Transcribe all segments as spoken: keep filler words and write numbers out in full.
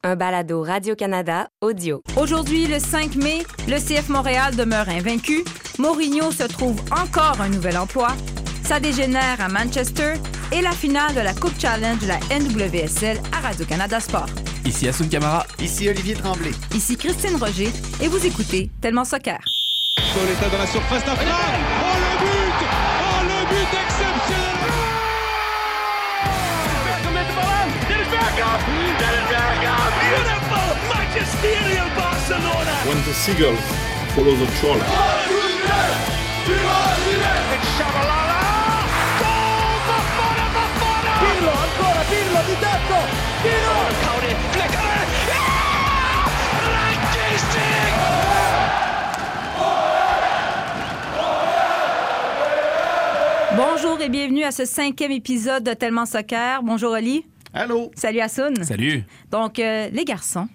un balado Radio-Canada audio. Aujourd'hui, le cinq mai, le C F Montréal demeure invaincu. Mourinho se trouve encore un nouvel emploi. Ça dégénère à Manchester. Et la finale de la Coupe Challenge de la N W S L à Radio-Canada Sport. Ici Assoun Camara. Ici Olivier Tremblay. Ici Christine Roger. Et vous écoutez Tellement Soccer. Pauletta dans la surface d'affaire. Oh le but! Oh le but exceptionnel! Beautiful magisterial Barcelona! When the seagull follows the trawler. It's Shabalala! Goal! Bafana, Bafana! Pirlo, ancora Pirlo di tetto! Pirlo! Cody, flickere! Rangistic! Bonjour et bienvenue à ce cinquième épisode de Tellement Soccer. Bonjour Oli. Allô. Salut Assoun. Salut. Donc, euh, les garçons.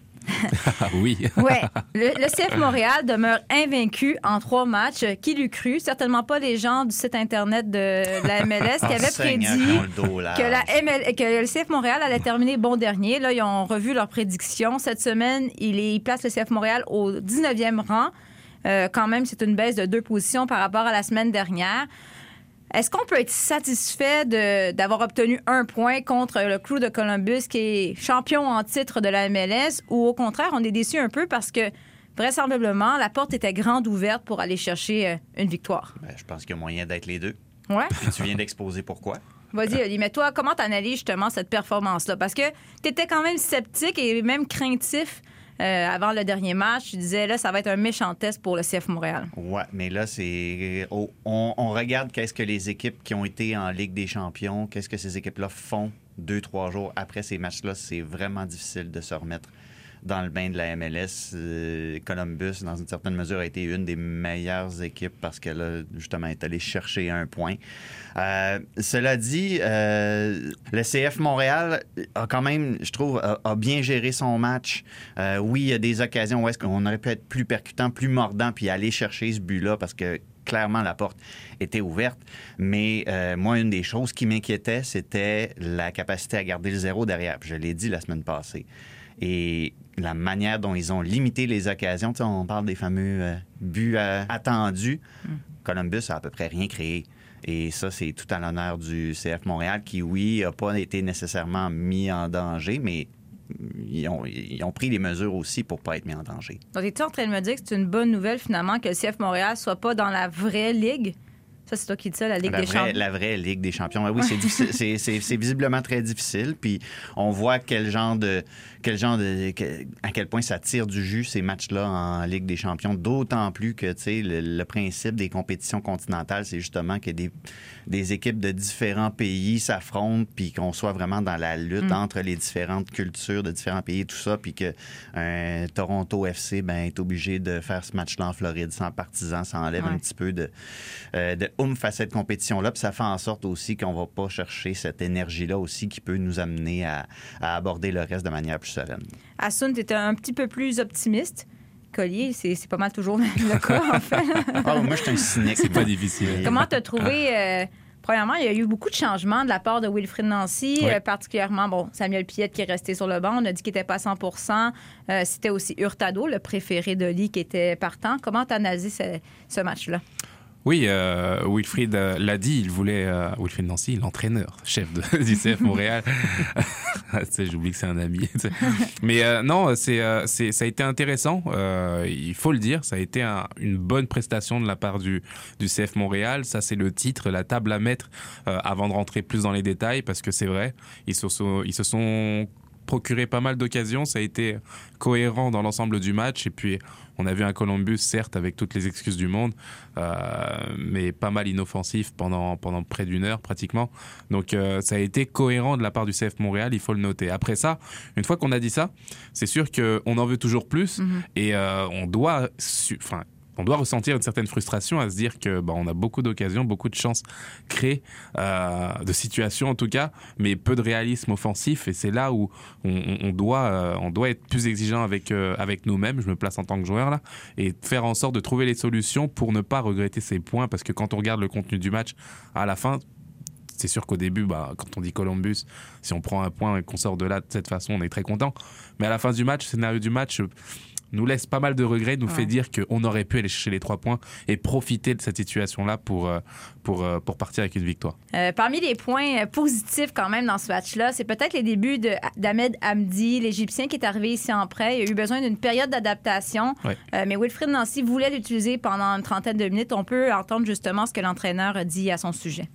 Oui. Ouais, le, le C F Montréal demeure invaincu en trois matchs. Qui l'eût cru? Certainement pas les gens du site Internet de la M L S qui avaient Oh, prédit que, la M L... que le C F Montréal allait terminer bon dernier. Là, ils ont revu leurs prédictions. Cette semaine, ils, ils placent le C F Montréal au dix-neuvième rang. Euh, quand même, c'est une baisse de deux positions par rapport à la semaine dernière. Est-ce qu'on peut être satisfait de, d'avoir obtenu un point contre le Crew de Columbus qui est champion en titre de la M L S ou au contraire, on est déçu un peu parce que vraisemblablement, la porte était grande ouverte pour aller chercher euh, une victoire? Ben, je pense qu'il y a moyen d'être les deux. Ouais. Et tu viens d'exposer pourquoi. Vas-y, Oli, mais toi, comment tu analyses justement cette performance-là? Parce que tu étais quand même sceptique et même craintif euh, avant le dernier match. Tu disais, là, ça va être un méchant test pour le C F Montréal. Ouais, mais là, c'est. Oh, on, on regarde qu'est-ce que les équipes qui ont été en Ligue des champions, qu'est-ce que ces équipes-là font deux, trois jours après ces matchs-là. C'est vraiment difficile de se remettre dans le bain de la M L S. Euh, Columbus, dans une certaine mesure, a été une des meilleures équipes parce qu'elle a justement est allée chercher un point. Euh, cela dit, euh, le C F Montréal a quand même, je trouve, a, a bien géré son match. Euh, oui, il y a des occasions où est-ce qu'on aurait pu être plus percutant, plus mordant, puis aller chercher ce but-là parce que clairement, la porte était ouverte. Mais euh, moi, une des choses qui m'inquiétait, c'était la capacité à garder le zéro derrière. Puis je l'ai dit la semaine passée. Et la manière dont ils ont limité les occasions, tu sais, on parle des fameux euh, buts euh, attendus. Mm. Columbus a à peu près rien créé. Et ça, c'est tout à l'honneur du C F Montréal qui, oui, n'a pas été nécessairement mis en danger, mais ils ont, ils ont pris les mesures aussi pour ne pas être mis en danger. Donc, es-tu en train de me dire que c'est une bonne nouvelle, finalement, que le C F Montréal ne soit pas dans la vraie ligue? Ça, c'est toi qui dis ça, la Ligue la des vraie, champions. La vraie Ligue des champions. Oui, c'est, difficile, c'est, c'est, c'est visiblement très difficile. Puis on voit quel genre de... Quel genre de à quel point ça tire du jus, ces matchs-là en Ligue des champions. D'autant plus que, tu sais, le, le principe des compétitions continentales, c'est justement que des, des équipes de différents pays s'affrontent puis qu'on soit vraiment dans la lutte mm. entre les différentes cultures de différents pays et tout ça. Puis que un Toronto F C ben, est obligé de faire ce match-là en Floride sans partisans. Ça enlève ouais. un petit peu de... Euh, de oomph à cette compétition-là, puis ça fait en sorte aussi qu'on va pas chercher cette énergie-là aussi qui peut nous amener à, à aborder le reste de manière plus sereine. Assoun, tu étais un petit peu plus optimiste. Collier, c'est, c'est pas mal toujours le cas, en fait. Oh, moi, je suis un cynique. C'est pas difficile. Comment t'as trouvé... Euh, premièrement, il y a eu beaucoup de changements de la part de Wilfried Nancy, oui. euh, particulièrement, bon, Samuel Piette qui est resté sur le banc. On a dit qu'il n'était pas à cent pour cent. Euh, c'était aussi Hurtado, le préféré de Lee, qui était partant. Comment t'as analysé ce, ce match-là? Oui, euh, Wilfried euh, l'a dit, il voulait... Euh, Wilfried Nancy, l'entraîneur, chef de, du C F Montréal. Tu sais, j'oublie que c'est un ami. T'sais. Mais euh, non, c'est, euh, c'est, ça a été intéressant, euh, il faut le dire. Ça a été un, une bonne prestation de la part du, du C F Montréal. Ça, c'est le titre, la table à mettre euh, avant de rentrer plus dans les détails, parce que c'est vrai, ils se sont... Ils se sont procuré pas mal d'occasions, ça a été cohérent dans l'ensemble du match et puis on a vu un Columbus certes avec toutes les excuses du monde euh, mais pas mal inoffensif pendant, pendant près d'une heure pratiquement, donc euh, ça a été cohérent de la part du C F Montréal, il faut le noter. Après ça, une fois qu'on a dit ça, c'est sûr qu'on en veut toujours plus mm-hmm. et euh, on doit enfin on doit ressentir une certaine frustration à se dire que bah, on a beaucoup d'occasions, beaucoup de chances créées, euh, de situations en tout cas, mais peu de réalisme offensif. Et c'est là où on, on, doit, euh, on doit être plus exigeant avec, euh, avec nous-mêmes, je me place en tant que joueur là, et faire en sorte de trouver les solutions pour ne pas regretter ces points. Parce que quand on regarde le contenu du match, à la fin, c'est sûr qu'au début, bah, quand on dit Columbus, si on prend un point et qu'on sort de là de cette façon, on est très content. Mais à la fin du match, le scénario du match nous laisse pas mal de regrets, nous ouais. fait dire qu'on aurait pu aller chercher les trois points et profiter de cette situation-là pour, pour, pour partir avec une victoire. Euh, parmi les points positifs quand même dans ce match-là, c'est peut-être les débuts de, d'Ahmed Hamdi, l'Égyptien qui est arrivé ici en prêt. Il a eu besoin d'une période d'adaptation, ouais. euh, mais Wilfried Nancy voulait l'utiliser pendant une trentaine de minutes. On peut entendre justement ce que l'entraîneur a dit à son sujet.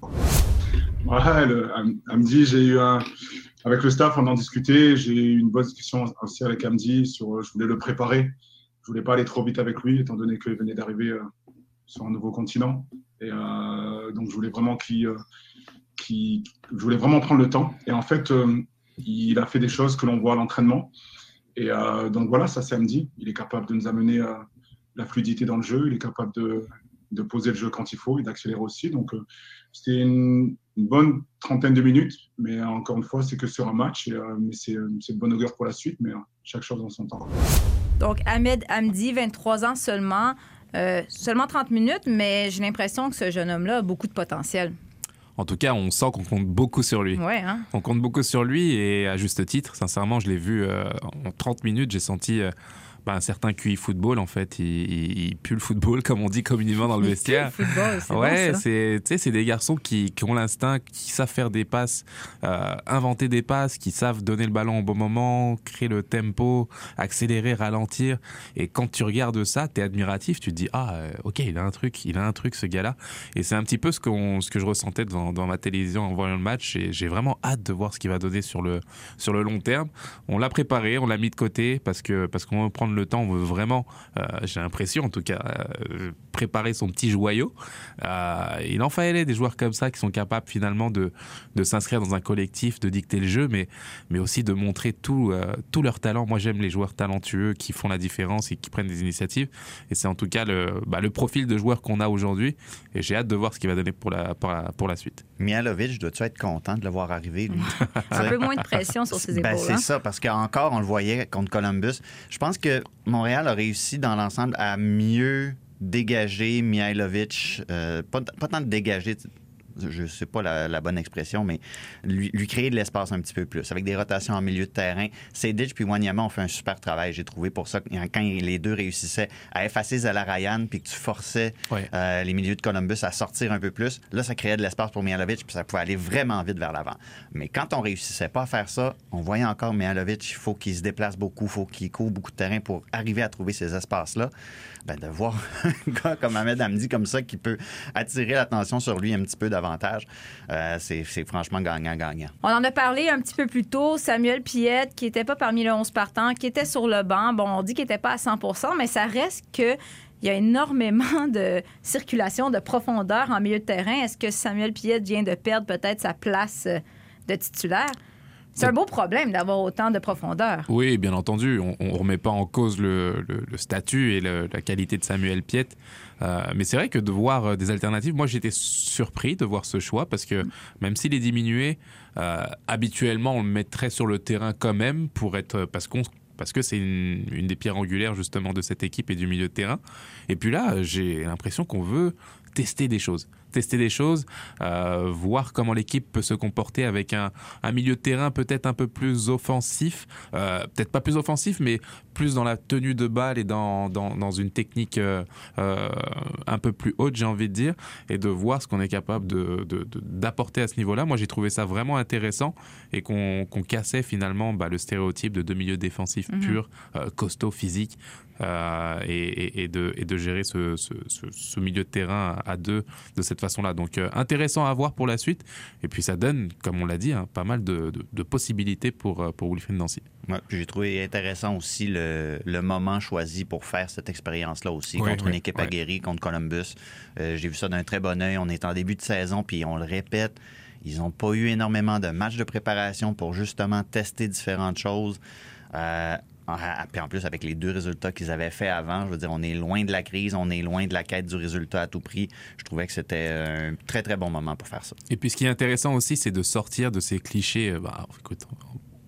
Ouais, le, Hamdi, j'ai eu un... Avec le staff, on en discutait. J'ai eu une bonne discussion aussi avec Hamdi. Sur, je voulais le préparer. Je voulais pas aller trop vite avec lui, étant donné qu'il venait d'arriver euh, sur un nouveau continent. Et euh, donc, je voulais vraiment qu'il, euh, qu'il, je voulais vraiment prendre le temps. Et en fait, euh, il a fait des choses que l'on voit à l'entraînement. Et euh, donc voilà, ça c'est Hamdi. Il est capable de nous amener euh, la fluidité dans le jeu. Il est capable de, de poser le jeu quand il faut et d'accélérer aussi. Donc, euh, c'était une, une bonne trentaine de minutes, mais encore une fois, c'est que sur un match, et, euh, mais c'est, c'est de bonne augure pour la suite, mais euh, chaque chose en son temps. Donc, Ahmed Hamdi, vingt-trois ans seulement, euh, seulement trente minutes, mais j'ai l'impression que ce jeune homme-là a beaucoup de potentiel. En tout cas, on sent qu'on compte beaucoup sur lui. Ouais, hein? On compte beaucoup sur lui et à juste titre. Sincèrement, je l'ai vu euh, en trente minutes, j'ai senti... Euh, Ben, un certain Q I football, en fait, il, il, il pue le football, comme on dit communément dans le vestiaire. Il pue le football, c'est ouais, bon, ça. c'est, tu sais, c'est des garçons qui, qui ont l'instinct, qui savent faire des passes, euh, inventer des passes, qui savent donner le ballon au bon moment, créer le tempo, accélérer, ralentir. Et quand tu regardes ça, t'es admiratif, tu te dis, ah, euh, ok, il a un truc, il a un truc, ce gars-là. Et c'est un petit peu ce, qu'on, ce que je ressentais devant, devant ma télévision en voyant le match. Et j'ai vraiment hâte de voir ce qu'il va donner sur le, sur le long terme. On l'a préparé, on l'a mis de côté parce que, parce qu'on veut prendre le temps, on veut vraiment, euh, j'ai l'impression en tout cas, euh, préparer son petit joyau. Euh, il en fallait des joueurs comme ça qui sont capables finalement de, de s'inscrire dans un collectif, de dicter le jeu, mais, mais aussi de montrer tout, euh, tout leur talent. Moi, j'aime les joueurs talentueux qui font la différence et qui prennent des initiatives. Et c'est en tout cas le, bah, le profil de joueur qu'on a aujourd'hui. Et j'ai hâte de voir ce qu'il va donner pour la, pour la, pour la suite. Mihailovic, dois-tu être content de le voir arriver, lui? Un peu moins de pression sur ses épaules. Ben, c'est hein? ça, parce qu'encore, on le voyait contre Columbus. Je pense que Montréal a réussi dans l'ensemble à mieux dégager Mihailovic. Euh, pas, pas tant de dégager, je ne sais pas la, la bonne expression, mais lui, lui créer de l'espace un petit peu plus, avec des rotations en milieu de terrain. Sejdic puis Wanyama ont fait un super travail, j'ai trouvé, pour ça. Quand les deux réussissaient à effacer Zelarayan puis que tu forçais ouais. euh, les milieux de Columbus à sortir un peu plus, là, ça créait de l'espace pour Mihailovic puis ça pouvait aller vraiment vite vers l'avant. Mais quand on réussissait pas à faire ça, on voyait encore Mihailovic, il faut qu'il se déplace beaucoup, il faut qu'il court beaucoup de terrain pour arriver à trouver ces espaces-là. Ben, de voir un gars comme Ahmed Hamdi comme ça qui peut attirer l'attention sur lui un petit peu davantage, euh, c'est, c'est franchement gagnant-gagnant. On en a parlé un petit peu plus tôt. Samuel Piette, qui n'était pas parmi le onze partants, qui était sur le banc. Bon, on dit qu'il n'était pas à cent pour cent, mais ça reste que il y a énormément de circulation, de profondeur en milieu de terrain. Est-ce que Samuel Piette vient de perdre peut-être sa place de titulaire? C'est un beau problème d'avoir autant de profondeur. Oui, bien entendu. On ne remet pas en cause le, le, le statut et le, la qualité de Samuel Piette. Euh, mais c'est vrai que de voir des alternatives, moi j'étais surpris de voir ce choix parce que mmh. même s'il est diminué, euh, habituellement on le mettrait sur le terrain quand même pour être, parce qu'on parce que c'est une, une des pierres angulaires justement de cette équipe et du milieu de terrain. Et puis là, j'ai l'impression qu'on veut tester des choses. Tester des choses, euh, voir comment l'équipe peut se comporter avec un, un milieu de terrain peut-être un peu plus offensif, euh, peut-être pas plus offensif, mais plus dans la tenue de balle et dans, dans, dans une technique euh, euh, un peu plus haute, j'ai envie de dire, et de voir ce qu'on est capable de, de, de, d'apporter à ce niveau-là. Moi, j'ai trouvé ça vraiment intéressant et qu'on, qu'on cassait finalement bah, le stéréotype de deux milieux défensifs mm-hmm. purs, euh, costauds, physiques, euh, et, et, et, de, et de gérer ce, ce, ce, ce milieu de terrain à deux de cette façon-là. Donc, euh, intéressant à voir pour la suite. Et puis, ça donne, comme on l'a dit, hein, pas mal de, de, de possibilités pour, pour Wilfried Nancy. Ouais, puis j'ai trouvé intéressant aussi le, le moment choisi pour faire cette expérience-là aussi, oui, contre oui, une équipe oui. aguerrie, contre Columbus. Euh, j'ai vu ça d'un très bon œil. On est en début de saison, puis on le répète, ils n'ont pas eu énormément de matchs de préparation pour justement tester différentes choses. Euh, Puis en plus, avec les deux résultats qu'ils avaient fait avant, je veux dire, on est loin de la crise, on est loin de la quête du résultat à tout prix. Je trouvais que c'était un très, très bon moment pour faire ça. Et puis, ce qui est intéressant aussi, c'est de sortir de ces clichés. Bah, écoute, on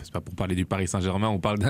c'est pas pour parler du Paris Saint-Germain, on parle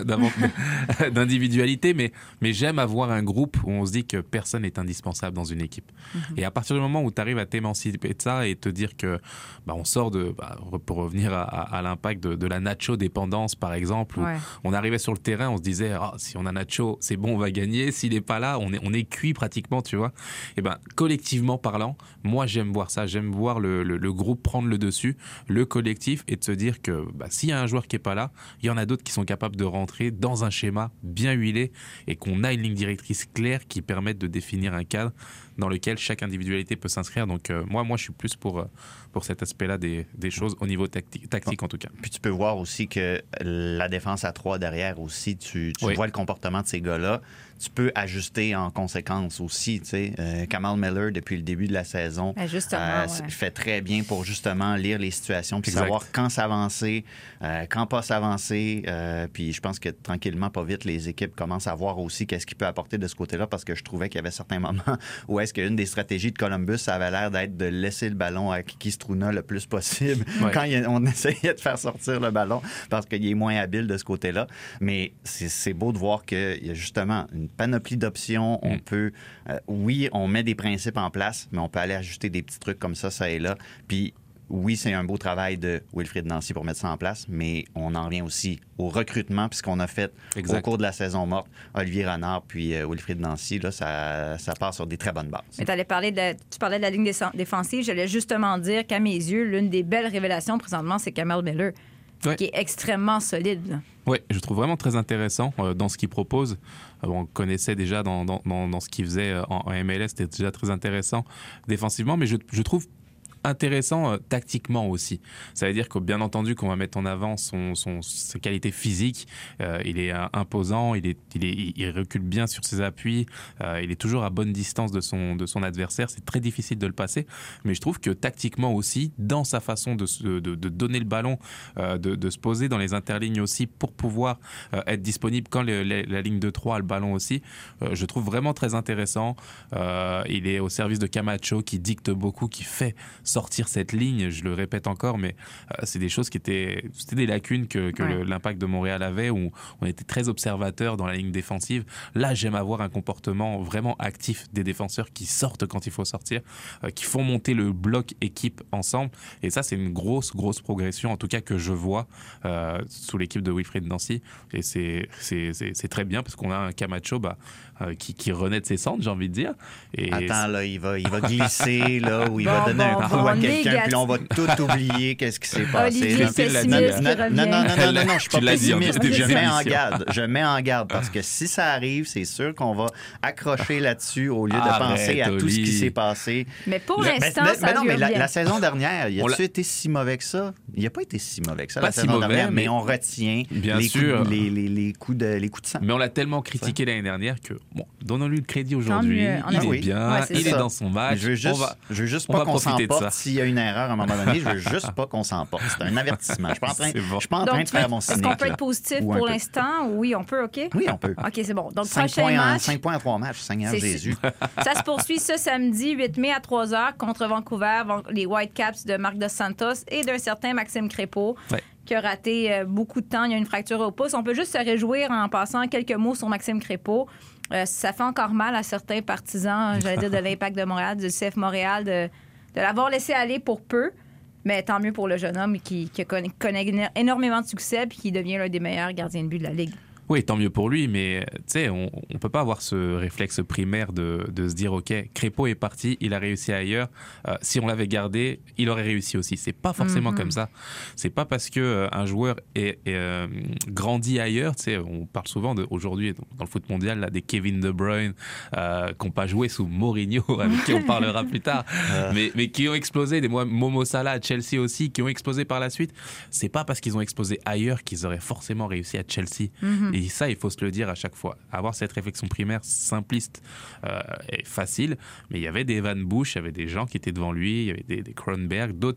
d'individualité, mais, mais j'aime avoir un groupe où on se dit que personne n'est indispensable dans une équipe. Mm-hmm. Et à partir du moment où tu arrives à t'émanciper de ça et te dire que bah, on sort de, bah, pour revenir à, à, à l'impact de, de la Nacho dépendance par exemple, où ouais. on arrivait sur le terrain, on se disait oh, si on a Nacho, c'est bon, on va gagner. S'il n'est pas là, on est, on est cuit pratiquement, tu vois. Et ben collectivement parlant, moi j'aime voir ça, j'aime voir le, le, le groupe prendre le dessus, le collectif, et de se dire que bah, s'il y a un joueur qui est pas là, il y en a d'autres qui sont capables de rentrer dans un schéma bien huilé et qu'on a une ligne directrice claire qui permette de définir un cadre dans lequel chaque individualité peut s'inscrire. Donc euh, moi, moi, je suis plus pour, pour cet aspect-là des, des choses au niveau tactique, tactique en tout cas. Puis tu peux voir aussi que la défense à trois derrière aussi, tu, tu oui. vois le comportement de ces gars-là. Tu peux ajuster en conséquence aussi. Tu sais, euh, Kamal Miller, depuis le début de la saison, euh, ouais. fait très bien pour justement lire les situations puis exact. Savoir quand s'avancer, euh, quand pas s'avancer. Euh, puis je pense que tranquillement, pas vite, les équipes commencent à voir aussi qu'est-ce qu'il peut apporter de ce côté-là, parce que je trouvais qu'il y avait certains moments où est-ce qu'une des stratégies de Columbus, ça avait l'air d'être de laisser le ballon à Kiki Struna le plus possible ouais. quand il, on essayait de faire sortir le ballon parce qu'il est moins habile de ce côté-là. Mais c'est, c'est beau de voir qu'il y a justement une panoplie d'options. On mm. peut... Euh, oui, on met des principes en place, mais on peut aller ajuster des petits trucs comme ça, ça et là. Puis oui, c'est un beau travail de Wilfried Nancy pour mettre ça en place, mais on en revient aussi au recrutement, puis ce qu'on a fait exact. Au cours de la saison morte. Olivier Renard puis euh, Wilfried Nancy, là, ça, ça part sur des très bonnes bases. Mais t'allais parler de la, tu parlais de la ligne défensive. J'allais justement dire qu'à mes yeux, l'une des belles révélations présentement, c'est Kamal Miller, ouais. qui est extrêmement solide. Oui, je trouve vraiment très intéressant euh, dans ce qu'il propose. Euh, on connaissait déjà dans, dans, dans, dans ce qu'il faisait en, en M L S, c'était déjà très intéressant défensivement, mais je, je trouve intéressant euh, tactiquement aussi. Ça veut dire que bien entendu qu'on va mettre en avant son, son, ses qualités physiques. Euh, il est euh, imposant, il, est, il, est, il recule bien sur ses appuis, euh, il est toujours à bonne distance de son, de son adversaire. C'est très difficile de le passer, mais je trouve que tactiquement aussi, dans sa façon de, de, de donner le ballon, euh, de, de se poser dans les interlignes aussi pour pouvoir euh, être disponible quand le, la, la ligne de trois a le ballon aussi, euh, je trouve vraiment très intéressant. Euh, il est au service de Camacho qui dicte beaucoup, qui fait sortir cette ligne, je le répète encore, mais euh, c'est des choses qui étaient, c'était des lacunes que, que ouais. le, l'Impact de Montréal avait, où on était très observateur dans la ligne défensive. Là, j'aime avoir un comportement vraiment actif des défenseurs qui sortent quand il faut sortir, euh, qui font monter le bloc équipe ensemble, et ça, c'est une grosse, grosse progression, en tout cas que je vois euh, sous l'équipe de Wilfried Nancy, et c'est, c'est, c'est, c'est très bien, parce qu'on a un Camacho bah, euh, qui, qui renaît de ses cendres, j'ai envie de dire. Et Attends, là, il va, il va glisser, là, où il bon, va donner bon, un coup bon, à quelqu'un, négatif. Puis là, on va tout oublier qu'est-ce qui s'est passé. Olivier pessimiste non, non, non, non, non, non, non, je suis pas pessimiste. Dit, je mets en garde. Je mets en garde parce que si ça arrive, c'est sûr qu'on va accrocher là-dessus au lieu de Arrête, penser à Oli. Tout ce qui s'est passé. Mais pour le, l'instant, mais, ça mais non, mais la, bien. la saison dernière, il a-tu été si mauvais que ça? Il n'a pas été si mauvais que ça, pas la si saison mauvais, dernière, mais, mais on retient bien les, sûr. Coups, les, les, les, coups de, les coups de sang. Mais on l'a tellement critiqué l'année dernière que, bon, donnons-lui le crédit aujourd'hui. Il est oui. bien, ouais, il est dans son match. Je veux juste, va, je veux juste pas qu'on s'emporte s'il y a une erreur à un moment donné. Je veux juste pas qu'on s'emporte. C'est un avertissement. Je suis pas en train, bon. je suis pas en train donc, de faire mon cynique. Est-ce qu'on peut être positif pour l'instant? Oui, on peut, OK? Oui, on peut. OK, c'est bon. Donc, cinq prochain points match. En, cinq points en trois matchs, Seigneur Jésus. Ça se poursuit ce samedi, huit mai à trois heures contre Vancouver, les Whitecaps de Marc Dos Santos et d'un certain Maxime Crépeau. Ouais. Qui a raté euh, beaucoup de temps. Il y a une fracture au pouce. On peut juste se réjouir en passant quelques mots sur Maxime Crépeau. Euh, ça fait encore mal à certains partisans, j'allais dire, de l'Impact de Montréal, du C F Montréal, de, de l'avoir laissé aller pour peu. Mais tant mieux pour le jeune homme qui, qui connaît, connaît énormément de succès et qui devient l'un des meilleurs gardiens de but de la Ligue. Oui, tant mieux pour lui, mais tu sais, on ne peut pas avoir ce réflexe primaire de, de se dire, OK, Crépeau est parti, il a réussi ailleurs. Euh, si on l'avait gardé, il aurait réussi aussi. C'est pas forcément mm-hmm. comme ça. C'est pas parce que euh, un joueur est, est euh, grandi ailleurs. Tu sais, on parle souvent de, aujourd'hui dans le foot mondial là, des Kevin De Bruyne euh, qui n'ont pas joué sous Mourinho, avec qui on parlera plus tard, mais, mais qui ont explosé. Des Momo Salah à Chelsea aussi, qui ont explosé par la suite. C'est pas parce qu'ils ont explosé ailleurs qu'ils auraient forcément réussi à Chelsea. Mm-hmm. Et ça, il faut se le dire à chaque fois. Avoir cette réflexion primaire simpliste euh, et facile, mais il y avait des Evan Bush, il y avait des gens qui étaient devant lui, il y avait des, des Cronenberg, d'autres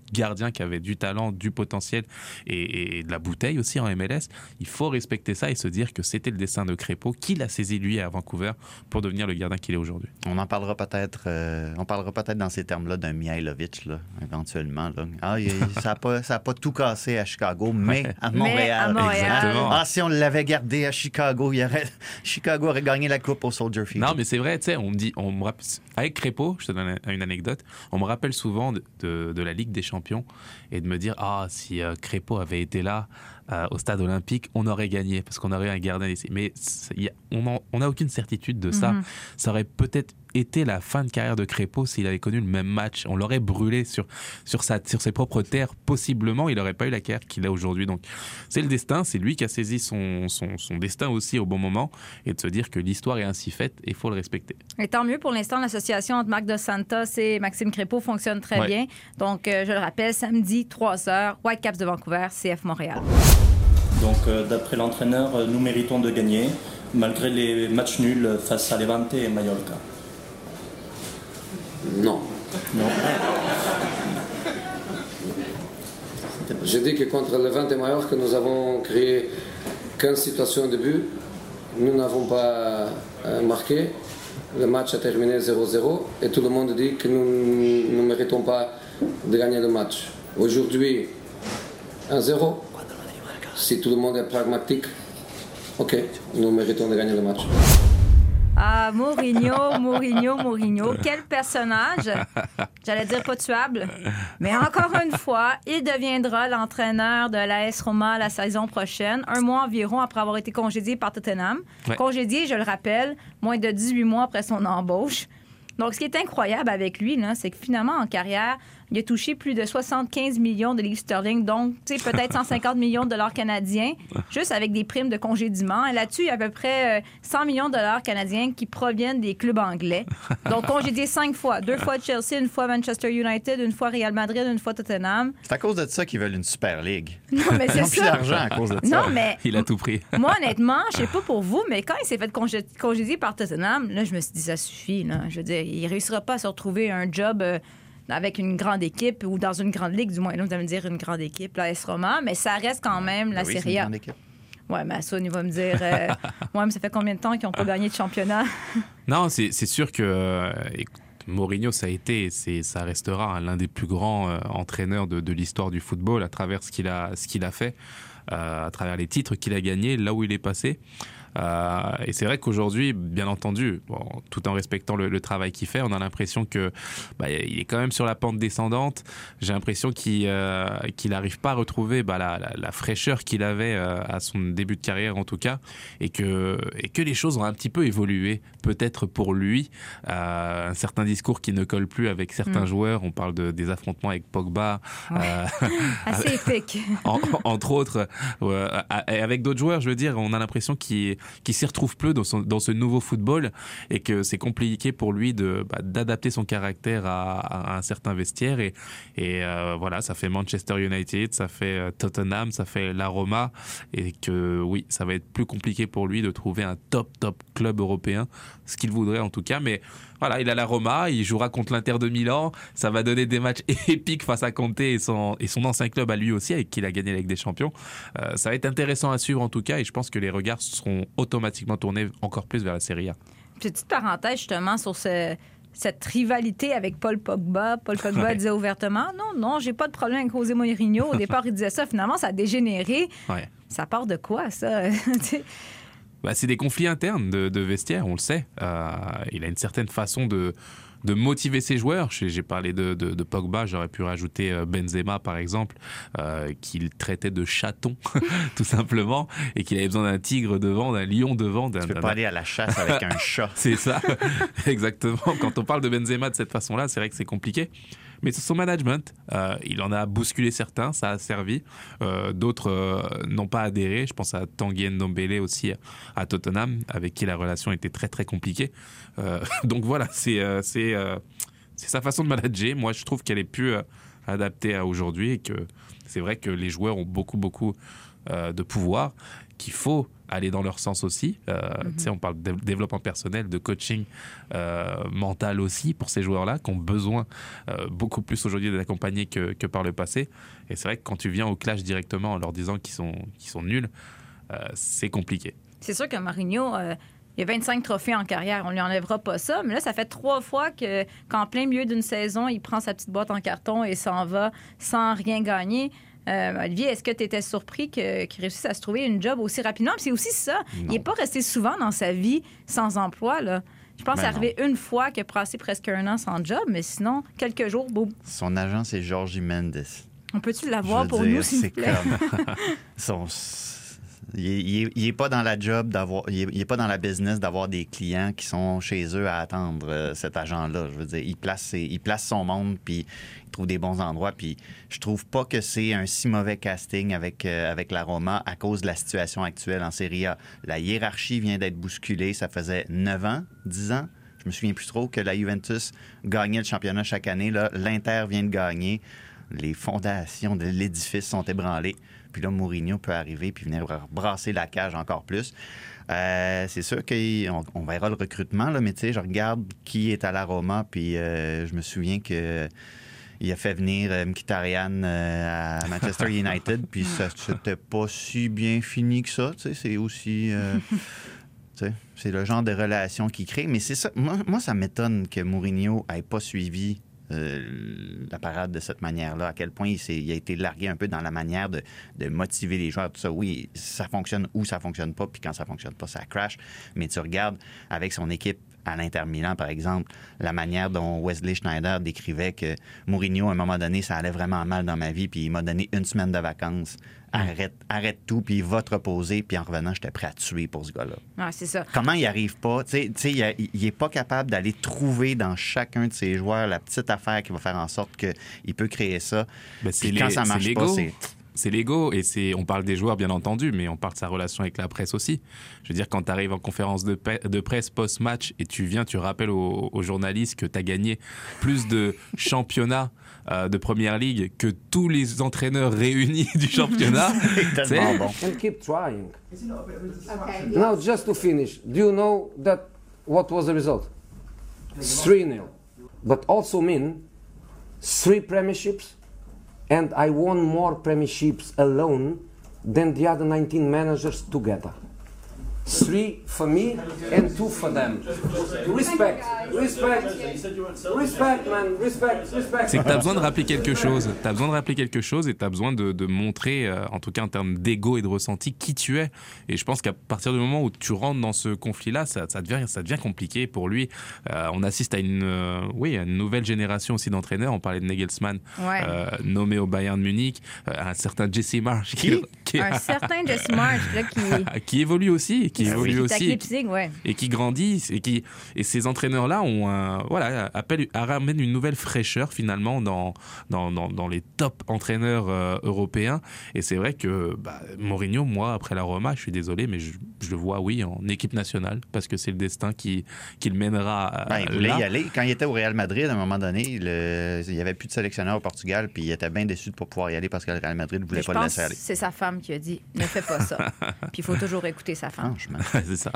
gardien qui avait du talent, du potentiel et, et de la bouteille aussi en M L S. Il faut respecter ça et se dire que c'était le destin de Crépeau, qu'il a saisi lui à Vancouver pour devenir le gardien qu'il est aujourd'hui. On en parlera peut-être, euh, on parlera peut-être dans ces termes-là d'un Mihailovic, là, éventuellement. Là. Ah, il, ça n'a pas, ça a pas tout cassé à Chicago, mais à Montréal. Mais à Montréal. Exactement. Ah, si on l'avait gardé à Chicago, il aurait, Chicago aurait gagné la coupe au Soldier Field. Non, mais c'est vrai, tu sais, on me dit, on me rappelle, avec Crépeau, je te donne une anecdote, on me rappelle souvent de, de, de la Ligue des Champions et de me dire, ah, si euh, Crépeau avait été là euh, au stade olympique, on aurait gagné parce qu'on aurait eu un gardien ici. Mais y a, on n'a aucune certitude de ça. Mm-hmm. Ça aurait peut-être été la fin de carrière de Crépeau s'il avait connu le même match. On l'aurait brûlé sur, sur, sa, sur ses propres terres. Possiblement, il n'aurait pas eu la carrière qu'il a aujourd'hui. Donc, c'est le destin. C'est lui qui a saisi son, son, son destin aussi au bon moment et de se dire que l'histoire est ainsi faite et il faut le respecter. Et tant mieux, pour l'instant, l'association entre Marc Dos Santos et Maxime Crépeau fonctionne très ouais. bien. Donc, euh, je le rappelle, samedi, trois heures, Whitecaps de Vancouver, C F Montréal. Donc, euh, d'après l'entraîneur, euh, nous méritons de gagner, malgré les matchs nuls face à Levante et Mallorca. Non. Non. J'ai dit que contre Levante et Mallorca, nous avons créé quinze situations de but. Nous n'avons pas euh, marqué. Le match a terminé zéro zéro et tout le monde dit que nous ne méritons pas de gagner le match. Aujourd'hui, un zéro. Si tout le monde est pragmatique, ok, nous méritons de gagner le match. Ah, Mourinho, Mourinho, Mourinho, quel personnage! J'allais dire pas tuable, mais encore une fois, il deviendra l'entraîneur de l'A S Roma la saison prochaine, un mois environ après avoir été congédié par Tottenham. Ouais. Congédié, je le rappelle, moins de dix-huit mois après son embauche. Donc, ce qui est incroyable avec lui, là, c'est que finalement, en carrière, il a touché plus de soixante-quinze millions de livres sterling, donc tu sais, peut-être cent cinquante millions de dollars canadiens, juste avec des primes de congédiement. Et là-dessus, il y a à peu près cent millions de dollars canadiens qui proviennent des clubs anglais. Donc, congédié cinq fois. Deux fois Chelsea, une fois Manchester United, une fois Real Madrid, une fois Tottenham. C'est à cause de ça qu'ils veulent une Super League. Non, mais c'est Ils ont ça. plus d'argent à cause de ça. Non, mais il a tout pris. Moi, honnêtement, je sais pas pour vous, mais quand il s'est fait congé- congédier par Tottenham, là, je me suis dit, ça suffit. Là. Je veux dire, il réussira pas à se retrouver un job... Euh, avec une grande équipe ou dans une grande ligue, du moins. Là, vous allez me dire une grande équipe, l'A S Roma, mais ça reste quand même la oui, Serie A. Ouais, mais Assoun, il va me dire euh, ouais, mais ça fait combien de temps qu'ils n'ont pas gagné de championnat? Non, c'est, c'est sûr que euh, Mourinho, ça a été, c'est, ça restera hein, l'un des plus grands euh, entraîneurs de, de l'histoire du football à travers ce qu'il a, ce qu'il a fait, euh, à travers les titres qu'il a gagnés, là où il est passé. Euh, et c'est vrai qu'aujourd'hui, bien entendu, bon, tout en respectant le, le travail qu'il fait, on a l'impression que bah, il est quand même sur la pente descendante. J'ai l'impression qu'il euh, qu'il n'arrive pas à retrouver bah, la, la, la fraîcheur qu'il avait euh, à son début de carrière en tout cas, et que, et que les choses ont un petit peu évolué, peut-être pour lui. Euh, un certain discours qui ne colle plus avec certains mmh. joueurs. On parle de, des affrontements avec Pogba, ouais. euh, assez épique. En, entre autres, euh, avec d'autres joueurs, je veux dire, on a l'impression qu'il qui s'y retrouve plus dans, son, dans ce nouveau football et que c'est compliqué pour lui de, bah, d'adapter son caractère à, à un certain vestiaire et, et euh, voilà, ça fait Manchester United, ça fait euh, Tottenham, ça fait la Roma et que oui, ça va être plus compliqué pour lui de trouver un top top club européen, ce qu'il voudrait en tout cas, mais voilà, il a la Roma, il jouera contre l'Inter de Milan, ça va donner des matchs épiques face à Conte et son, et son ancien club à lui aussi, avec qui il a gagné la Ligue des Champions. Euh, ça va être intéressant à suivre en tout cas, et je pense que les regards seront automatiquement tournés encore plus vers la Serie A. Petite parenthèse justement sur ce, cette rivalité avec Paul Pogba. Paul Pogba ouais. disait ouvertement, non, non, j'ai pas de problème avec José Mourinho. Au départ, il disait ça, finalement, ça a dégénéré. Ouais. Ça part de quoi, ça? Bah, c'est des conflits internes de, de vestiaire, on le sait. Euh, il a une certaine façon de, de motiver ses joueurs. J'ai, j'ai parlé de, de, de Pogba, j'aurais pu rajouter Benzema par exemple, euh, qu'il traitait de chaton, tout simplement, et qu'il avait besoin d'un tigre devant, d'un lion devant. D'un, tu peux d'un... pas aller à la chasse avec un chat. C'est ça, exactement. Quand on parle de Benzema de cette façon-là, c'est vrai que c'est compliqué. Mais son management, euh, il en a bousculé certains, ça a servi. Euh, d'autres euh, n'ont pas adhéré. Je pense à Tanguy Ndombele aussi à Tottenham, avec qui la relation était très très compliquée. Euh, donc voilà, c'est, euh, c'est, euh, c'est sa façon de manager. Moi, je trouve qu'elle est plus euh, adaptée à aujourd'hui et que c'est vrai que les joueurs ont beaucoup beaucoup euh, de pouvoir qu'il faut aller dans leur sens aussi. Euh, mm-hmm. Tu sais, on parle de développement personnel, de coaching euh, mental aussi pour ces joueurs-là qui ont besoin euh, beaucoup plus aujourd'hui d'être accompagnés que, que par le passé. Et c'est vrai que quand tu viens au clash directement en leur disant qu'ils sont, qu'ils sont nuls, euh, c'est compliqué. C'est sûr que Mourinho, euh, il a vingt-cinq trophées en carrière. On lui enlèvera pas ça. Mais là, ça fait trois fois que, qu'en plein milieu d'une saison, il prend sa petite boîte en carton et s'en va sans rien gagner. Euh, Olivier, est-ce que tu étais surpris que, qu'il réussisse à se trouver une job aussi rapidement? Puis c'est aussi ça. Non. Il n'est pas resté souvent dans sa vie sans emploi, là. Je pense ben que c'est arrivé une fois qu'il a passé presque un an sans job, mais sinon, quelques jours, boum. Son agent, c'est Jorge Mendes. On peut-tu l'avoir pour dire, nous, s'il vous plaît? Comme... Son... Il n'est pas dans la job d'avoir, il n'est pas dans la business d'avoir des clients qui sont chez eux à attendre euh, cet agent-là. Je veux dire, il place, ses, il place son monde, puis il trouve des bons endroits. Puis je trouve pas que c'est un si mauvais casting avec, euh, avec la Roma à cause de la situation actuelle en Serie A. La hiérarchie vient d'être bousculée. Ça faisait neuf ans, dix ans, je me souviens plus trop, que la Juventus gagnait le championnat chaque année. Là, l'Inter vient de gagner. Les fondations de l'édifice sont ébranlées. Puis là, Mourinho peut arriver puis venir brasser la cage encore plus. Euh, c'est sûr qu'on on verra le recrutement, là, mais tu sais, je regarde qui est à la Roma, puis euh, je me souviens que il a fait venir euh, Mkhitaryan euh, à Manchester United, puis ça c'était pas si bien fini que ça. Tu sais, c'est aussi... Euh, tu sais, c'est le genre de relation qu'il crée. Mais c'est ça. Moi, moi ça m'étonne que Mourinho n'ait pas suivi Euh, la parade de cette manière-là, à quel point il, s'est, il a été largué un peu dans la manière de, de motiver les joueurs, tout ça. Oui, ça fonctionne ou ça fonctionne pas, puis quand ça fonctionne pas, ça crash. Mais tu regardes avec son équipe à l'Inter Milan, par exemple, la manière dont Wesley Schneider décrivait que Mourinho, à un moment donné, ça allait vraiment mal dans ma vie, puis il m'a donné une semaine de vacances. Arrête, arrête tout, puis va te reposer, puis en revenant, j'étais prêt à tuer pour ce gars-là. Ah, c'est ça. Comment il arrive pas? Tu sais, il n'est pas capable d'aller trouver dans chacun de ses joueurs la petite affaire qui va faire en sorte qu'il peut créer ça. Ben, puis quand les, ça marche c'est pas, c'est... C'est l'ego, et c'est, on parle des joueurs bien entendu, mais on parle de sa relation avec la presse aussi. Je veux dire, quand tu arrives en conférence de, pe- de presse post-match et tu viens, tu rappelles aux, aux journalistes que tu as gagné plus de championnats euh, de Première Ligue que tous les entraîneurs réunis du championnat. C'est tellement bon. And keep trying. Okay. Now, just to finish, do you know that what was the result? three nil. But also mean three premierships. And I won more premierships alone than the other nineteen managers together. Three for me and two for them. Respect, respect, respect, man, respect, respect. C'est que tu as besoin de rappeler quelque chose. Tu as besoin de rappeler quelque chose et tu as besoin de, de montrer, euh, en tout cas en termes d'ego et de ressenti, qui tu es. Et je pense qu'à partir du moment où tu rentres dans ce conflit-là, ça, ça, devient, ça devient compliqué pour lui. Euh, on assiste à une, euh, oui, à une nouvelle génération aussi d'entraîneurs. On parlait de Nagelsmann, ouais. euh, nommé au Bayern de Munich, euh, un certain Jesse Marsch. Qui, qui Un certain Jesse Marsch, là, qui... qui évolue aussi. Qui évolue oui, aussi et, ouais. et qui grandit et qui et ces entraîneurs là ont un, voilà appellent, ramènent une nouvelle fraîcheur finalement dans dans dans, dans les top entraîneurs euh, européens, et c'est vrai que bah, Mourinho, moi après la Roma, je suis désolé mais je, je le vois oui en équipe nationale parce que c'est le destin qui qui le mènera ben, il voulait y aller quand il était au Real Madrid. À un moment donné, le, il y avait plus de sélectionneur au Portugal, puis il était bien déçu de pas pouvoir y aller parce que le Real Madrid ne voulait pas le laisser aller. C'est sa femme qui a dit ne fais pas ça. Puis il faut toujours écouter sa femme. Franchement. C'est ça.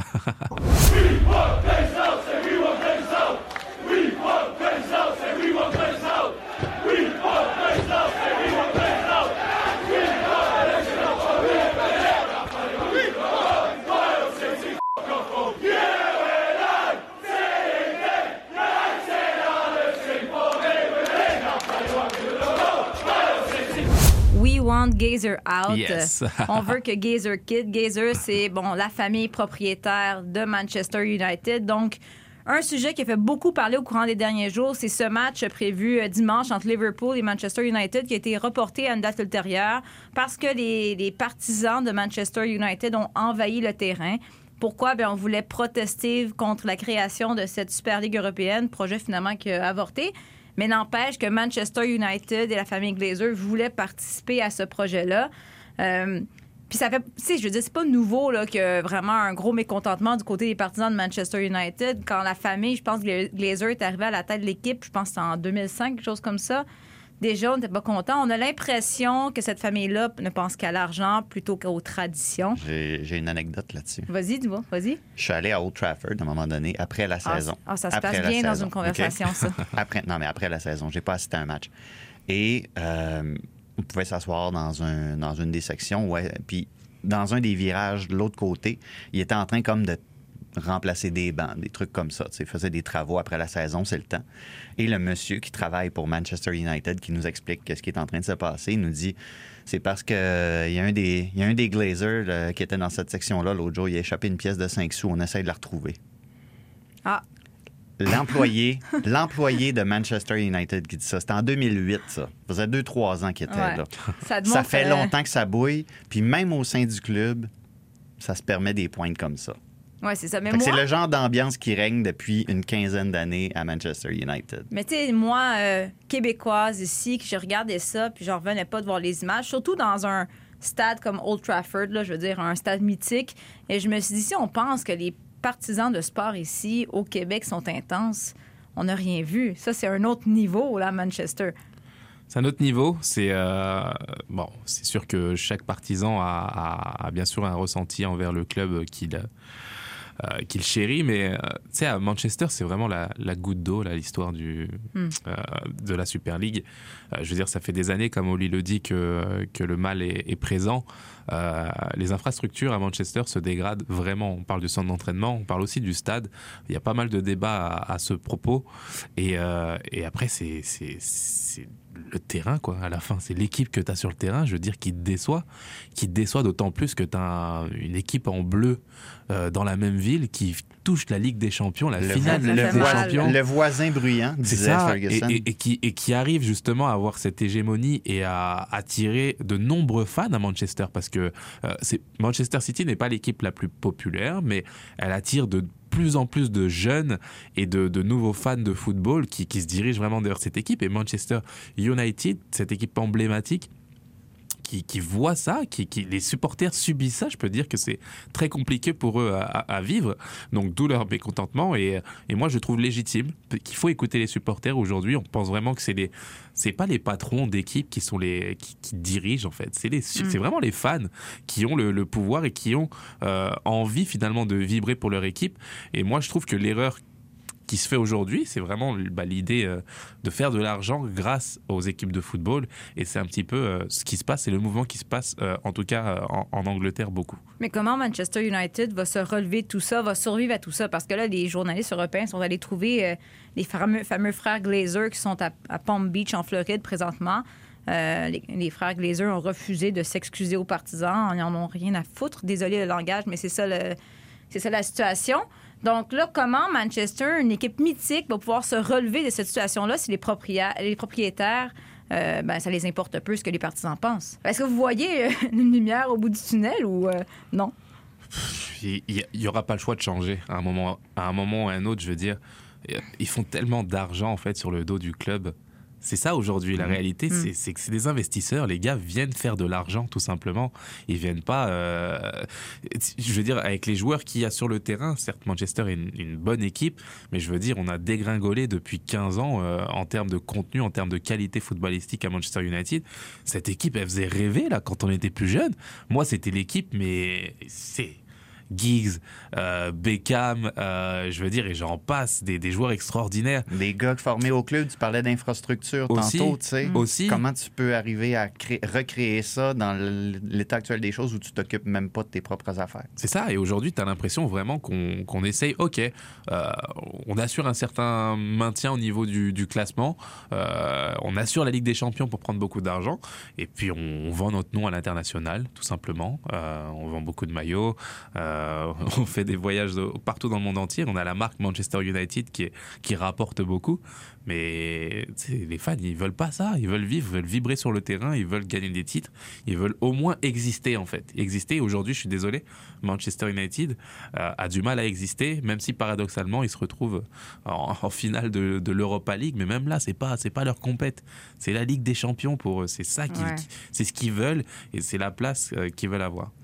We want Gazer out. Yes. On veut que Gazer quitte. Gazer, c'est bon, la famille propriétaire de Manchester United. Donc, un sujet qui a fait beaucoup parler au courant des derniers jours, c'est ce match prévu dimanche entre Liverpool et Manchester United qui a été reporté à une date ultérieure parce que les, les partisans de Manchester United ont envahi le terrain. Pourquoi? Bien, on voulait protester contre la création de cette Super Ligue européenne, projet finalement qui a avorté. Mais n'empêche que Manchester United et la famille Glazer voulaient participer à ce projet-là. Euh, puis ça fait... Tu sais, je veux dire, c'est pas nouveau là, qu'il y a vraiment un gros mécontentement du côté des partisans de Manchester United. Quand la famille, je pense que Glazer est arrivé à la tête de l'équipe, je pense que c'est en deux mille cinq, quelque chose comme ça. déjà, on n'était pas content. On a l'impression que cette famille-là ne pense qu'à l'argent plutôt qu'aux traditions. J'ai, j'ai une anecdote là-dessus. Vas-y, dis-moi, vas-y. Je suis allé à Old Trafford à un moment donné, après la Ah, saison. ah, ça se Après passe la bien dans saison, une conversation, OK? ça. Après, non, mais après la saison, j'ai pas assisté à un match. Et euh, on pouvait s'asseoir dans, un, dans une des sections, ouais, puis dans un des virages de l'autre côté, il était en train comme de remplacer des bancs, des trucs comme ça. Il faisait des travaux après la saison, c'est le temps. Et le monsieur qui travaille pour Manchester United, qui nous explique ce qui est en train de se passer, il nous dit, c'est parce qu'il euh, y a un des, y a un des Glazers là, qui était dans cette section-là l'autre jour, il a échappé une pièce de cinq sous, on essaie de la retrouver. Ah. L'employé, l'employé de Manchester United qui dit ça. C'était en deux mille huit, ça. Ça faisait deux trois ans qu'il était Ouais. là. Ça, te Ça montre, fait euh, longtemps que ça bouille. Puis même au sein du club, ça se permet des pointes comme ça. Oui, c'est ça. Mais Fait que moi, c'est le genre d'ambiance qui règne depuis une quinzaine d'années à Manchester United. mais tu sais, moi, euh, québécoise ici, que je regardais ça, puis je revenais pas de voir les images, surtout dans un stade comme Old Trafford, là, je veux dire, un stade mythique. Et je me suis dit, si on pense que les partisans de sport ici, au Québec, sont intenses, on n'a rien vu. Ça, c'est un autre niveau, là, à Manchester. C'est un autre niveau. C'est euh, bon, c'est sûr que chaque partisan a, a, a bien sûr un ressenti envers le club qu'il euh, qu'il chérit, mais euh, tu sais, à Manchester, c'est vraiment la, la goutte d'eau, là, l'histoire du Mm. euh, de la Super League. Euh, je veux dire, ça fait des années, comme Oli le dit, que que le mal est, est présent. Euh, les infrastructures à Manchester se dégradent vraiment. On parle du centre d'entraînement, on parle aussi du stade. Il y a pas mal de débats à, à ce propos. Et, euh, et après, c'est, c'est, c'est le terrain, quoi. À la fin, c'est l'équipe que tu as sur le terrain, je veux dire, qui te déçoit. Qui te déçoit d'autant plus que tu as une équipe en bleu euh, dans la même ville qui touche la Ligue des Champions, la Le, finale de le, la Ligue des voi- Champions. le voisin bruyant, C'est disait ça, Ferguson. et, et, et, qui, et qui arrive justement à avoir cette hégémonie et à attirer de nombreux fans à Manchester, parce que euh, c'est, Manchester City n'est pas l'équipe la plus populaire, mais elle attire de plus en plus de jeunes et de, de nouveaux fans de football qui, qui se dirigent vraiment vers cette équipe. Et Manchester United, cette équipe emblématique, Qui, qui voient ça, qui, qui, les supporters subissent ça, je peux dire que c'est très compliqué pour eux à, à, à vivre. Donc d'où leur mécontentement. Et, et moi, je trouve légitime qu'il faut écouter les supporters aujourd'hui. On pense vraiment que c'est les, c'est pas les patrons d'équipe qui sont les, qui, qui dirigent en fait. C'est les, mm. c'est vraiment les fans qui ont le, le pouvoir et qui ont euh, envie finalement de vibrer pour leur équipe. Et moi, je trouve que l'erreur qui se fait aujourd'hui, c'est vraiment bah, l'idée euh, de faire de l'argent grâce aux équipes de football, et c'est un petit peu euh, ce qui se passe, c'est le mouvement qui se passe euh, en tout cas euh, en, en Angleterre beaucoup. Mais comment Manchester United va se relever de tout ça, va survivre à tout ça? Parce que là, les journalistes européens sont allés trouver euh, les fameux, fameux frères Glazer qui sont à, à Palm Beach en Floride présentement. Euh, les, les frères Glazer ont refusé de s'excuser aux partisans, ils n'en ont rien à foutre. Désolé le langage, mais c'est ça, le, c'est ça la situation. Donc là, comment Manchester, une équipe mythique, va pouvoir se relever de cette situation-là si les, propria- les propriétaires, euh, ben, ça les importe peu ce que les partisans pensent? Est-ce que vous voyez euh, une lumière au bout du tunnel ou euh, non? Il n'y aura pas le choix de changer à un moment, à un moment ou à un autre, je veux dire. Ils font tellement d'argent en fait sur le dos du club. C'est ça aujourd'hui, la mmh. réalité, mmh. c'est, c'est que c'est des investisseurs. Les gars viennent faire de l'argent, tout simplement. Ils viennent pas... Euh, je veux dire, avec les joueurs qu'il y a sur le terrain, certes, Manchester est une, une bonne équipe, mais je veux dire, on a dégringolé depuis quinze ans euh, en termes de contenu, en termes de qualité footballistique à Manchester United. Cette équipe, elle faisait rêver, là, quand on était plus jeune. Moi, c'était l'équipe, mais c'est... Giggs, euh, Beckham, euh, je veux dire, et j'en passe, des, des joueurs extraordinaires. Des gars formés au club, tu parlais d'infrastructure aussi, tantôt, tu sais. Aussi. Comment tu peux arriver à créer, recréer ça dans l'état actuel des choses où tu t'occupes même pas de tes propres affaires? C'est ça, et aujourd'hui, tu as l'impression vraiment qu'on, qu'on essaye, ok, euh, on assure un certain maintien au niveau du, du classement, euh, on assure la Ligue des Champions pour prendre beaucoup d'argent, et puis on, on vend notre nom à l'international, tout simplement. Euh, on vend beaucoup de maillots, euh, on fait des voyages de, partout dans le monde entier. On a la marque Manchester United qui, est, qui rapporte beaucoup. Mais les fans, ils veulent pas ça. Ils veulent vivre, ils veulent vibrer sur le terrain, ils veulent gagner des titres. Ils veulent au moins exister, en fait. Exister. Aujourd'hui, je suis désolé, Manchester United euh, a du mal à exister, même si paradoxalement, ils se retrouvent en, en finale de, de l'Europa League. Mais même là, c'est pas, c'est pas leur compète. C'est la Ligue des Champions pour eux. C'est ça qu'ils, ouais. c'est ce qu'ils veulent et c'est la place euh, qu'ils veulent avoir.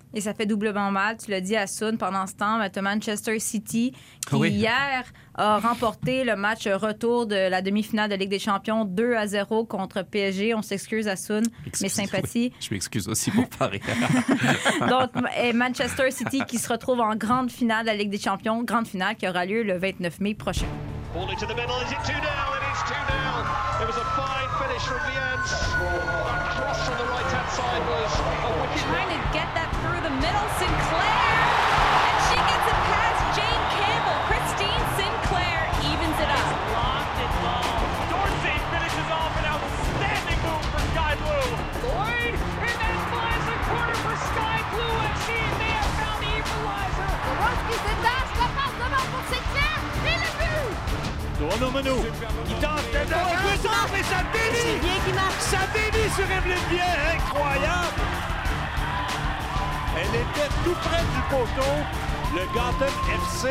Et ça fait doublement mal. Tu l'as dit à Sun pendant ce temps. Tu as Manchester City qui, oui. hier, a remporté le match retour de la demi-finale de Ligue des Champions deux à zéro contre P S G. On s'excuse à Sun, mes sympathies. Oui, je m'excuse aussi pour Paris. Donc, et Manchester City qui se retrouve en grande finale de la Ligue des Champions. Grande finale qui aura lieu le vingt-neuf mai prochain. Ball into the middle. Is it two nil? It is two nil. It was a fine finish from the ends. That cross on the right-hand side was a wicked. Trying to get that through the middle, Sinclair. And she gets it past Jane Campbell. Christine Sinclair evens it up. Locked and ball. Dorsey finishes off an outstanding move for Sky Blue. Lloyd, and that flies the corner for Sky Blue F C. And they have found the equalizer. Roski se tache, la passe devant pour Sinclair. Et le but! Donomenou, il tente de donner un coup centre et ça dévie! Bien qui marque. Ça dévie sur Evelyne Bien, incroyable! Elle était tout près du poteau. Le Gotham F C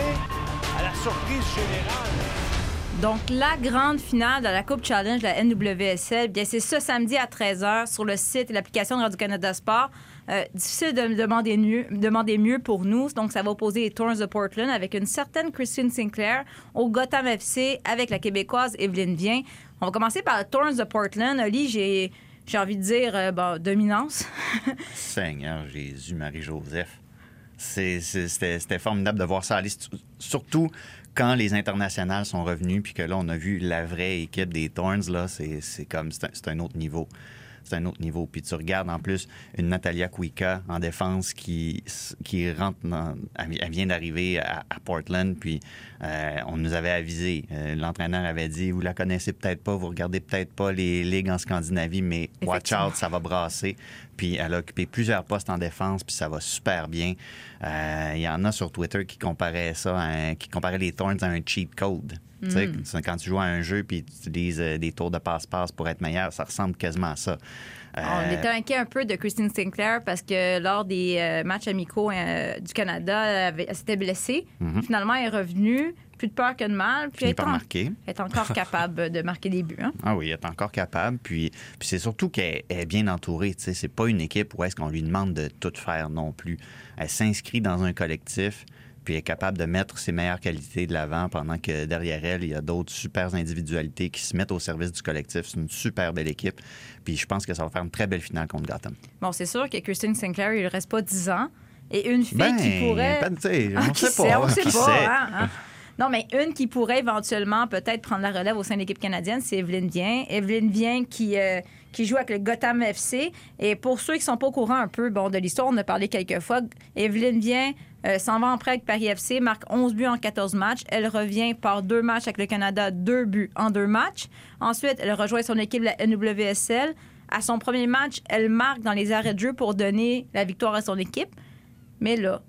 à la surprise générale. Donc, la grande finale de la Coupe Challenge de la N W S L, bien, c'est ce samedi à treize heures sur le site et l'application de Radio-Canada Sport. Euh, difficile de me demander mieux, demander mieux pour nous. Donc, ça va opposer les Thorns de Portland avec une certaine Christine Sinclair au Gotham F C avec la Québécoise Evelyne Viens. On va commencer par les Thorns de Portland. Oli, j'ai, j'ai envie de dire euh, bon, dominance. Seigneur Jésus, Marie-Joseph. C'est, c'est, c'était, c'était formidable de voir ça aller, surtout quand les internationales sont revenus, puis que là, on a vu la vraie équipe des Thorns, là, c'est, c'est comme, c'est un, c'est un autre niveau. C'est un autre niveau. Puis tu regardes en plus une Natalia Kuika en défense qui, qui rentre dans, elle vient d'arriver à, à Portland, puis euh, on nous avait avisé. Euh, l'entraîneur avait dit, vous la connaissez peut-être pas, vous regardez peut-être pas les ligues en Scandinavie, mais watch out, ça va brasser. Puis elle a occupé plusieurs postes en défense, puis ça va super bien. Euh, il y en a sur Twitter qui comparaient ça, à un, qui comparaient les Thorns à un cheat code. Mm. Tu sais, quand tu joues à un jeu puis tu utilises euh, des tours de passe-passe pour être meilleur, ça ressemble quasiment à ça. Euh... On était inquiet un peu de Christine Sinclair parce que lors des euh, matchs amicaux euh, du Canada, elle, avait, elle s'était blessée. Mm-hmm. Finalement, elle est revenue. Plus de peur que de mal. Puis elle est, en... elle est encore capable de marquer des buts. Hein? Ah oui, elle est encore capable. Puis, puis c'est surtout qu'elle est bien entourée. Tu sais, c'est pas une équipe où est-ce qu'on lui demande de tout faire non plus. Elle s'inscrit dans un collectif, puis elle est capable de mettre ses meilleures qualités de l'avant pendant que derrière elle, il y a d'autres super individualités qui se mettent au service du collectif. C'est une super belle équipe. Puis je pense que ça va faire une très belle finale contre Gotham. Bon, c'est sûr que Christine Sinclair, il ne reste pas dix ans. Et une fille ben, qui pourrait... Ben, on ah, ne sait sait, pas. On sait qui pas. sait? Hein, hein? Non, mais une qui pourrait éventuellement peut-être prendre la relève au sein de l'équipe canadienne, c'est Evelyne Viens. Evelyne Viens qui, euh, qui joue avec le Gotham F C. Et pour ceux qui ne sont pas au courant un peu bon, de l'histoire, on a parlé quelques fois, Evelyne Viens euh, s'en va en prêt avec Paris F C, marque onze buts en quatorze matchs. Elle revient par deux matchs avec le Canada, deux buts en deux matchs. Ensuite, elle rejoint son équipe, la N W S L. À son premier match, elle marque dans les arrêts de jeu pour donner la victoire à son équipe. Mais là,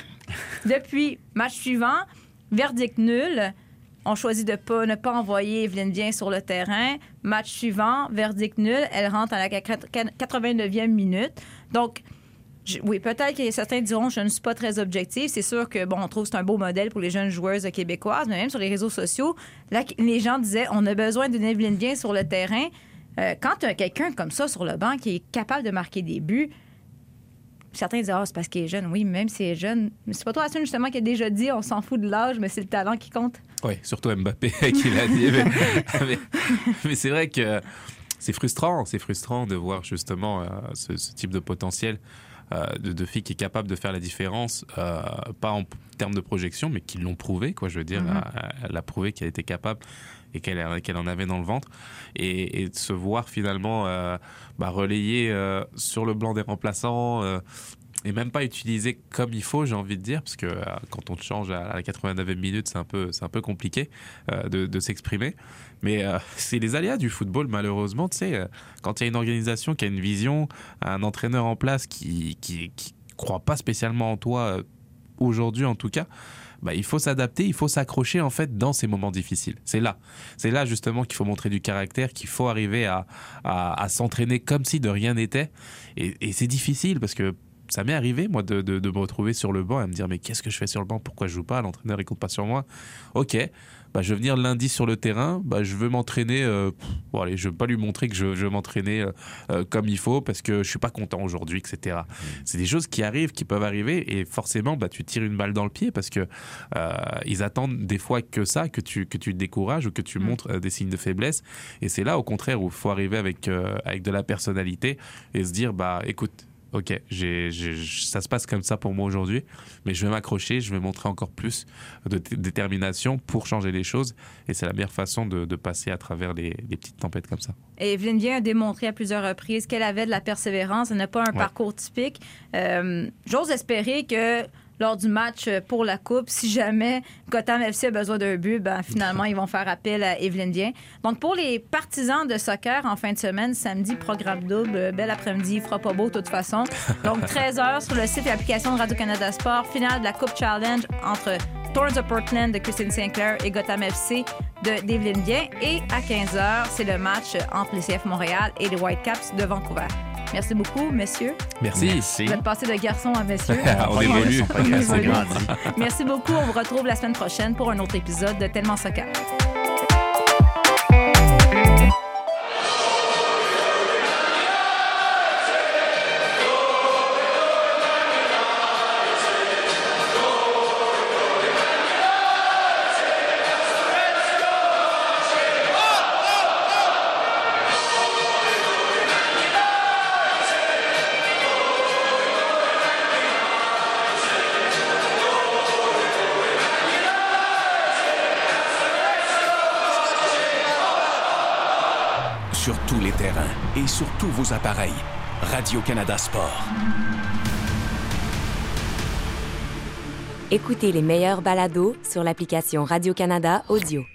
depuis match suivant, verdict nul. On choisit de pas, ne pas envoyer Evelyne Viens sur le terrain. Match suivant, verdict nul. Elle rentre à la quatre-vingt-neuvième minute. Donc, je, oui, peut-être que certains diront que je ne suis pas très objective. C'est sûr que, bon, on trouve que c'est un beau modèle pour les jeunes joueuses québécoises, mais même sur les réseaux sociaux, là, les gens disaient on a besoin d'une Evelyne Viens sur le terrain. Euh, quand tu as quelqu'un comme ça sur le banc qui est capable de marquer des buts, certains disent, ah, oh, c'est parce qu'il est jeune. Oui, même s'il est jeune. Mais c'est pas toi, Assun, justement, qui a déjà dit, on s'en fout de l'âge, mais c'est le talent qui compte. Oui, surtout Mbappé qui l'a dit. mais, mais, mais c'est vrai que c'est frustrant. C'est frustrant de voir justement euh, ce, ce type de potentiel euh, de, de filles qui est capable de faire la différence, euh, pas en termes de projection, mais qui l'ont prouvé, quoi. Je veux dire, mm-hmm. elle, elle a prouvé qu'elle était capable et qu'elle, qu'elle en avait dans le ventre. Et, et de se voir finalement euh, bah, relayer euh, sur le blanc des remplaçants euh, et même pas utilisé comme il faut, j'ai envie de dire, parce que euh, quand on te change à la quatre-vingt-neuvième minute, c'est un peu, c'est un peu compliqué euh, de, de s'exprimer. Mais euh, c'est les aléas du football, malheureusement. Tu sais, euh, quand il y a une organisation qui a une vision, un entraîneur en place qui qui, qui croit pas spécialement en toi, euh, aujourd'hui en tout cas, bah, il faut s'adapter, il faut s'accrocher en fait dans ces moments difficiles. C'est là, c'est là justement qu'il faut montrer du caractère, qu'il faut arriver à, à, à s'entraîner comme si de rien n'était. Et, et c'est difficile parce que ça m'est arrivé, moi, de, de, de me retrouver sur le banc et me dire, mais qu'est-ce que je fais sur le banc? Pourquoi je joue pas? L'entraîneur, il compte pas sur moi. Ok, bah, je vais venir lundi sur le terrain, bah, je veux m'entraîner. Euh, bon, allez, je veux pas lui montrer que je, je veux m'entraîner euh, euh, comme il faut parce que je suis pas content aujourd'hui, et cetera. Mmh. C'est des choses qui arrivent, qui peuvent arriver, et forcément, bah, tu tires une balle dans le pied parce que euh, ils attendent des fois que ça, que tu, que tu te décourages ou que tu mmh. montres euh, des signes de faiblesse. Et c'est là, au contraire, où il faut arriver avec, euh, avec de la personnalité et se dire, bah, écoute, ok, j'ai, j'ai, ça se passe comme ça pour moi aujourd'hui, mais je vais m'accrocher, je vais montrer encore plus de t- détermination pour changer les choses. Et c'est la meilleure façon de, de passer à travers les, les petites tempêtes comme ça. Et Evelyne Viens a démontré à plusieurs reprises qu'elle avait de la persévérance. Elle n'a pas un ouais. parcours typique. Euh, j'ose espérer que lors du match pour la Coupe, si jamais Gotham F C a besoin d'un but, ben, finalement, ils vont faire appel à Evelyne Viens. Donc, pour les partisans de soccer, en fin de semaine, samedi, programme double, bel après-midi, il fera pas beau de toute façon. Donc, treize heures sur le site et l'application de Radio-Canada Sport, finale de la Coupe Challenge entre Thorns of Portland de Christine Sinclair et Gotham F C de d'Evelyne Viens. Et à quinze heures, c'est le match entre le C F Montréal et les Whitecaps de Vancouver. Merci beaucoup, messieurs. Merci. Merci. Vous êtes passé de garçon à messieurs. On évolue. On évolue. Merci beaucoup. On vous retrouve la semaine prochaine pour un autre épisode de Tellement Soccer. Sur tous les terrains et sur tous vos appareils. Radio-Canada Sport. Écoutez les meilleurs balados sur l'application Radio-Canada Audio.